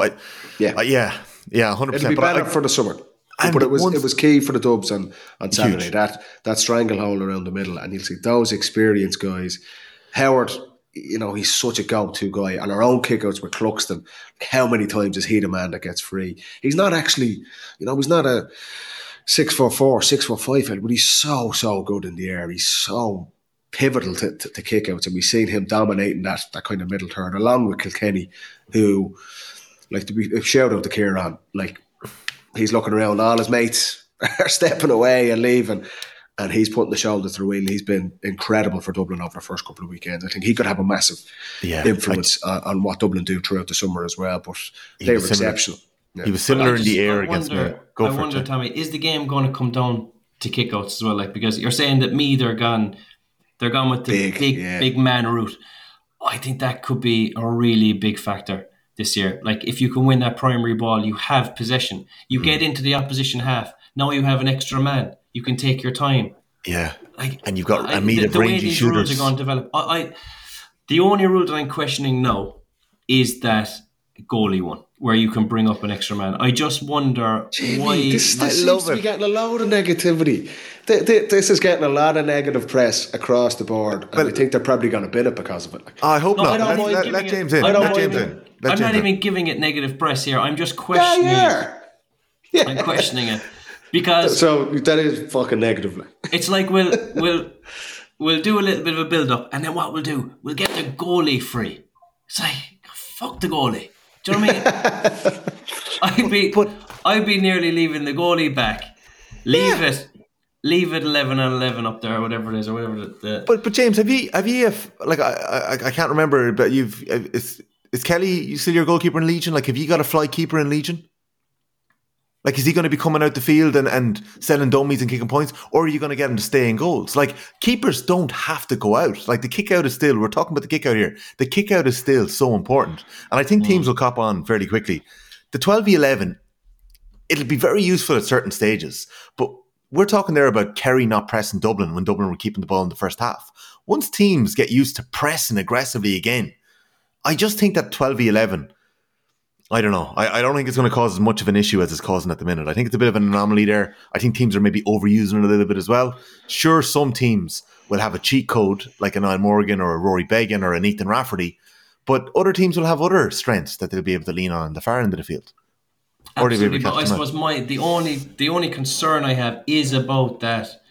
100%. It'll be better for the summer. But it was key for the Dubs on Saturday. That stranglehold around the middle, and you'll see those experienced guys. Howard, you know, he's such a go-to guy. And our own kickouts with Cluxton, how many times is he the man that gets free? He's not actually, you know, he's not a 6'4", 6'5", but he's so good in the air. He's so pivotal to kickouts, and we've seen him dominating that kind of middle third, along with Kilkenny, who, like, to be a shout out to Kieran, like, he's looking around, all his mates are stepping away and leaving, and he's putting the shoulder through wheel. He's been incredible for Dublin over the first couple of weekends. I think he could have a massive influence on what Dublin do throughout the summer as well, but they were exceptional. Yeah. He was similar in the air against me. I wonder, Tommy, is the game going to come down to kickouts as well? Like, because you're saying that they're gone with the big man route. I think that could be a really big factor this year. Like, if you can win that primary ball, you have possession. You get into the opposition half. Now you have an extra man. You can take your time. Yeah. Like, and you've got a meet of rangy shooters. The way these rules are going to develop. The only rule that I'm questioning now is that goalie one, where you can bring up an extra man. I just wonder why. This seems to be getting a load of negativity. This is getting a lot of negative press across the board, and I think they're probably going to bin it because of it. I hope not. Let James in. I'm not even giving it negative press here. I'm just questioning it. Yeah. I'm questioning it. Because so that is fucking negative. It's like we'll do a little bit of a build up, and then what we'll do, we'll get the goalie free. It's like, fuck the goalie. Do you know what I mean? I'd be nearly leaving the goalie back. Leave it 11 and 11 up there, or whatever it is, or whatever. But James, have you like I can't remember, but Is Kelly still your goalkeeper in Legion? Like, have you got a fly keeper in Legion? Like, is he going to be coming out the field and selling dummies and kicking points? Or are you going to get him to stay in goals? Like, keepers don't have to go out. Like, the kick out is still, we're talking about the kick out here. The kick out is still so important. And I think teams will cop on fairly quickly. The 12v11, it'll be very useful at certain stages. But we're talking there about Kerry not pressing Dublin when Dublin were keeping the ball in the first half. Once teams get used to pressing aggressively again, I just think that 12v11, I don't know. I don't think it's going to cause as much of an issue as it's causing at the minute. I think it's a bit of an anomaly there. I think teams are maybe overusing it a little bit as well. Sure, some teams will have a cheat code like an Niall Morgan or a Rory Began or an Ethan Rafferty, but other teams will have other strengths that they'll be able to lean on the far end of the field. Absolutely, but I suppose the only concern I have is about that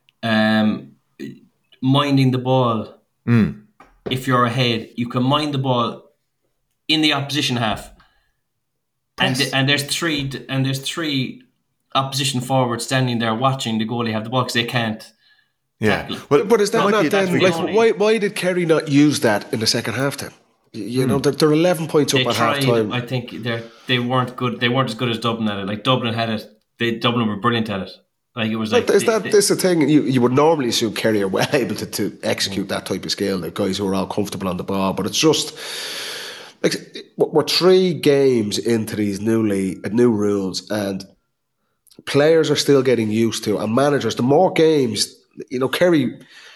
minding the ball. If you're ahead, you can mind the ball in the opposition half, and there's three opposition forwards standing there watching the goalie have the ball because they can't. Yeah, tackle. But is that not then? Like, why did Kerry not use that in the second half then? You know, they're 11 points up at half time. I think they weren't good. They weren't as good as Dublin at it. Like Dublin had it. Dublin were brilliant at it. Like it was like. Is this the thing? You would normally assume Kerry are well able to execute that type of skill. The guys who are all comfortable on the ball, but it's just like we're 3 games into these new rules, and players are still getting used to, and managers. The more games, Kerry.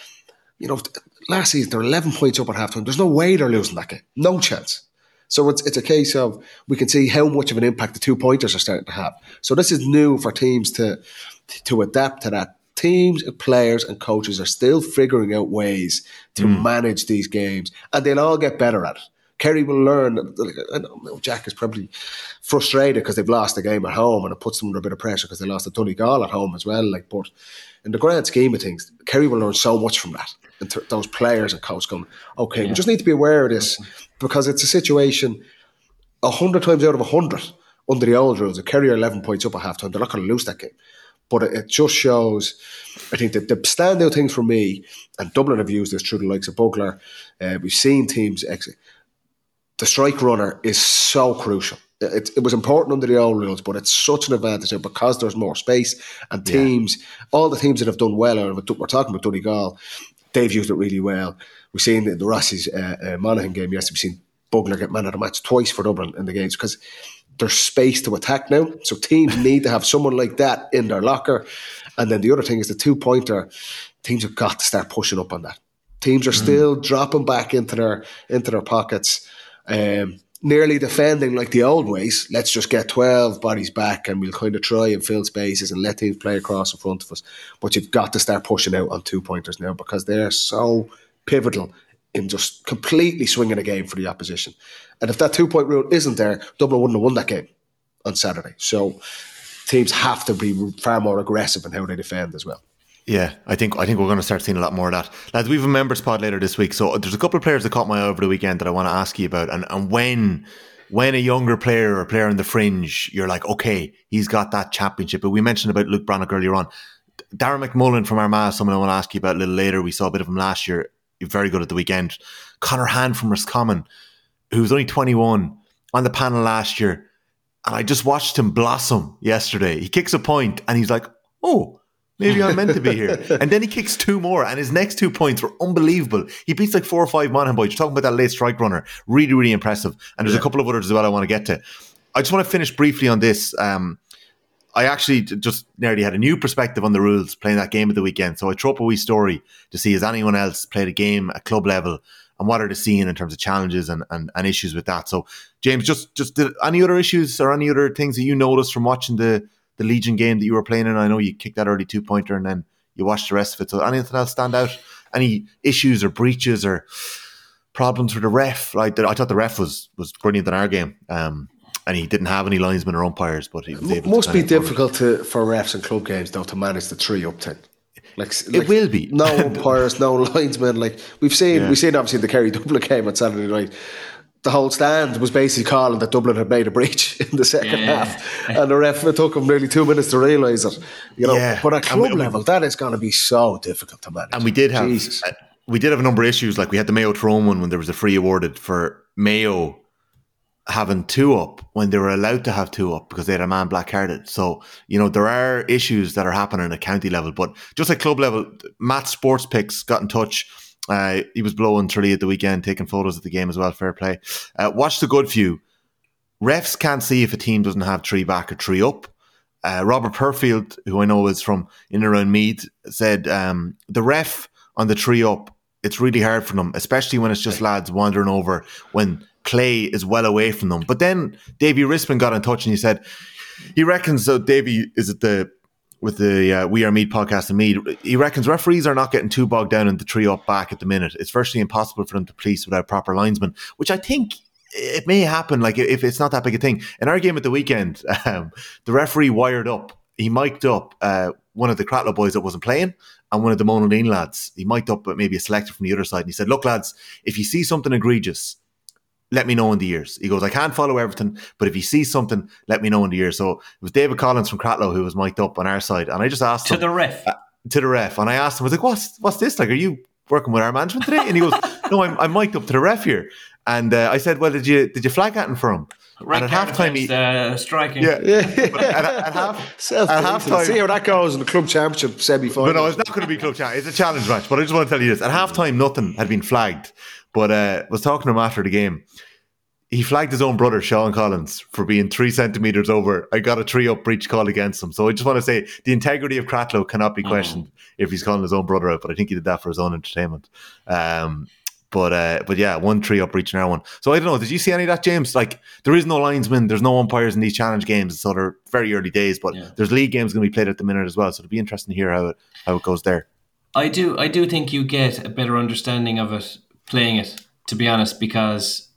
Last season they're 11 points up at halftime. There's no way they're losing that game. No chance. So it's a case of we can see how much of an impact the 2-pointers are starting to have. So this is new for teams to adapt to that. Teams, players and coaches are still figuring out ways to manage these games, and they'll all get better at it. Kerry will learn. I know Jack is probably frustrated because they've lost the game at home, and it puts them under a bit of pressure because they lost to Donegal at home as well. But in the grand scheme of things, Kerry will learn so much from that. And those players and coach going, okay, we just need to be aware of this because it's a situation 100 times out of 100 under the old rules. If Kerry are 11 points up at half time, they're not going to lose that game. But it just shows, I think that the standout things for me, and Dublin have used this through the likes of Bugler, we've seen teams exit. The strike runner is so crucial. It was important under the old rules, but it's such an advantage now because there's more space and teams, all the teams that have done well, we're talking about Donegal, they've used it really well. We've seen the Rossies Monaghan game yesterday. We've seen Bugler get man of the match twice for Dublin in the games because there's space to attack now. So teams need to have someone like that in their locker. And then the other thing is the 2-pointer. Teams have got to start pushing up on that. Teams are still dropping back into their pockets, nearly defending like the old ways. Let's just get 12 bodies back and we'll kind of try and fill spaces and let teams play across in front of us. But you've got to start pushing out on 2-pointers now because they're so pivotal in just completely swinging a game for the opposition. And if that 2-point rule isn't there, Dublin wouldn't have won that game on Saturday. So teams have to be far more aggressive in how they defend as well. Yeah, I think we're going to start seeing a lot more of that. Lads, we have a members pod later this week, so there's a couple of players that caught my eye over the weekend that I want to ask you about. And when a younger player or a player on the fringe, you're like, okay, he's got that championship. But we mentioned about Luke Brannock earlier on. Darren McMullen from Armagh, someone I want to ask you about a little later. We saw a bit of him last year. You're very good at the weekend. Conor Hand from Roscommon, who was only 21, on the panel last year. And I just watched him blossom yesterday. He kicks a point and he's like, oh, maybe I'm meant to be here. And then he kicks 2 more, and his next 2 points were unbelievable. He beats like 4 or 5 Monaghan boys. You're talking about that late strike runner. Really, really impressive. And there's a couple of others as well I want to get to. I just want to finish briefly on this. I actually just nearly had a new perspective on the rules playing that game at the weekend. So I threw up a wee story to see has anyone else played a game at club level and what are they seeing in terms of challenges and issues with that. So James, just did any other issues or any other things that you noticed from watching the Legion game that you were playing in? I know you kicked that early 2-pointer and then you watched the rest of it. So anything else stand out? Any issues or breaches or problems with the ref? I thought the ref was brilliant in our game. And he didn't have any linesmen or umpires, but he was able must be difficult for refs in club games though to manage the 3 up 10. Like it will be. No umpires, no linesmen. Like we've seen obviously the Kerry Dublin game on Saturday night. The whole stand was basically calling that Dublin had made a breach in the second half, and the ref, it took him nearly 2 minutes to realise it. But at club level, that is going to be so difficult to manage. And we did have a number of issues. Like we had the Mayo Tyrone one when there was a free awarded for Mayo having 2 up when they were allowed to have 2 up because they had a man black-carded. So, there are issues that are happening at county level. But just at club level, Matt Sports Picks got in touch. He was blowing Tralee at the weekend, taking photos of the game as well, fair play. Watch the good few. Refs can't see if a team doesn't have 3 back or 3 up. Robert Perfield, who I know is from in and around Meath, said the ref on the 3 up, it's really hard for them, especially when it's just lads wandering over when Clay is well away from them. But then Davy Rispin got in touch and he said he reckons, so Davy is at with the We Are Meath podcast in Meath, he reckons referees are not getting too bogged down in the 3 up back at the minute. It's virtually impossible for them to police without proper linesmen, which I think it may happen, like if it's not that big a thing. In our game at the weekend, the referee wired up, he mic'd up one of the Cratloe boys that wasn't playing and one of the Monaghan lads. He mic'd up maybe a selector from the other side and he said, look lads, if you see something egregious, let me know in the ears. He goes, I can't follow everything, but if you see something, let me know in the ears. So it was David Collins from Cratloe who was mic'd up on our side, and I just asked him. To the ref. And I asked him, I was like, what's this? Like, are you working with our management today? And he goes, no, I'm mic'd up to the ref here. And I said, well, did you flag at him for him? Right, and at halftime, he striking. Yeah. At halftime, see how that goes in the club championship semi-final. No, it's not going to be club championship. It's a challenge match. But I just want to tell you this: at halftime, nothing had been flagged. But was talking to him after the game. He flagged his own brother, Sean Collins, for being 3 centimetres over. I got a 3 up breach call against him. So I just want to say the integrity of Cratloe cannot be questioned if he's calling his own brother out. But I think he did that for his own entertainment. But yeah, 1 3 up breach in our one. So I don't know. Did you see any of that, James? Like, there is no linesman, there's no umpires in these challenge games, so they're very early days. But there's league games going to be played at the minute as well. So it'll be interesting to hear how it goes there. I do think you get a better understanding of it playing it, to be honest, because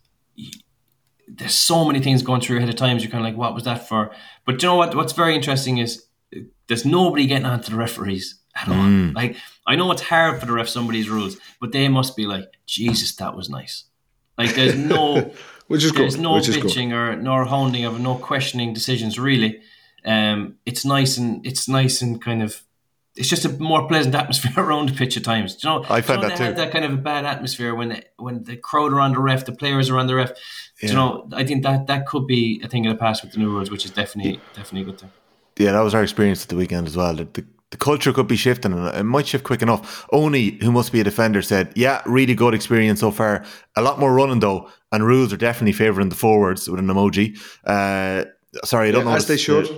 there's so many things going through your head at times. You're kind of like, what was that for? But you know what? What's very interesting is there's nobody getting onto the referees at all. Like, I know it's hard for the refs, some of these rules, but they must be like, Jesus, that was nice. Like, there's no bitching or nor hounding of no questioning decisions, really. It's nice and kind of, it's just a more pleasant atmosphere around the pitch at times. Do you know, I found that too. Had that kind of a bad atmosphere when the crowd are on the ref, the players are on the ref. Yeah. You know, I think that could be a thing of the past with the new rules, which is definitely a good thing. Yeah, that was our experience at the weekend as well. The culture could be shifting, and it might shift quick enough. Oni, who must be a defender, said, yeah, really good experience so far. A lot more running though, and rules are definitely favouring the forwards with an emoji. Sorry, I don't know. As they should.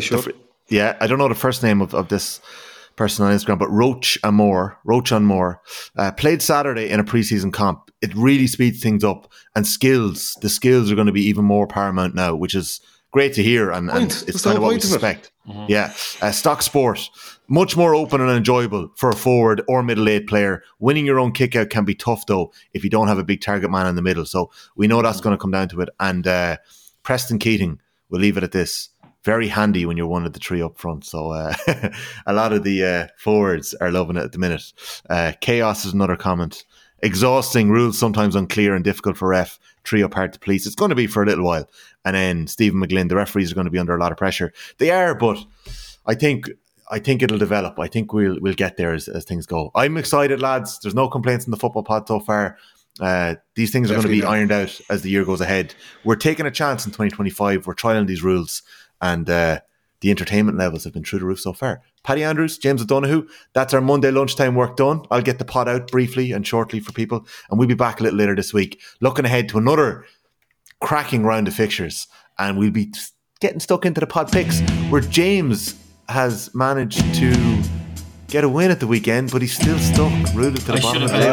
Yeah, I don't know the first name of this person on Instagram, but Roach and More, played Saturday in a preseason comp. It really speeds things up, and the skills are going to be even more paramount now, which is great to hear, and it's kind of what we suspect. Mm-hmm. Yeah, Stock Sport, much more open and enjoyable for a forward or middle eight player. Winning your own kick out can be tough though if you don't have a big target man in the middle. So we know that's going to come down to it. And Preston Keating, we'll leave it at this. Very handy when you're one of the 3 up front. So a lot of the forwards are loving it at the minute. Chaos is another comment. Exhausting, rules sometimes unclear and difficult for ref. 3 up hard to police. It's going to be for a little while. And then Stephen McGlynn, the referees are going to be under a lot of pressure. They are, but I think it'll develop. I think we'll get there as things go. I'm excited, lads. There's no complaints in the football pod so far. These things are going to be ironed out as the year goes ahead. We're taking a chance in 2025. We're trialing these rules, and the entertainment levels have been through the roof so far. Paddy Andrews, James O'Donoghue, that's our Monday lunchtime work done. I'll get the pod out briefly and shortly for people, and we'll be back a little later this week, looking ahead to another cracking round of fixtures, and we'll be getting stuck into the pod picks, where James has managed to get a win at the weekend, but he's still stuck, rooted to the bottom of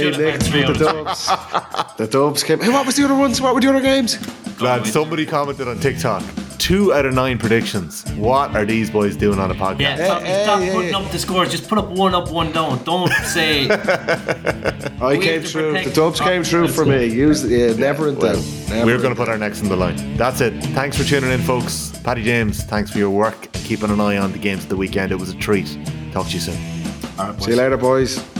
the Dubs came. Hey, what was the other ones? What were the other games? Glad somebody commented on TikTok. 2 out of 9 predictions. What are these boys doing on a podcast? Yeah, stop putting up the scores. Just put up 1 up, 1 down. Don't say. I came through. The Dubs came through for me. Never in doubt. We're going to put our necks on the line. That's it. Thanks for tuning in, folks. Paddy James, thanks for your work. Keeping an eye on the games of the weekend. It was a treat. Talk to you soon. See you later, boys.